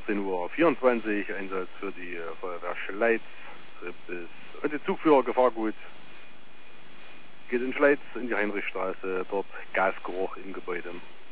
14:24 Uhr, Einsatz für die Feuerwehr Schleiz. Und die Zugführer Gefahrgut geht in Schleiz in die Heinrichstraße, dort Gasgeruch im Gebäude.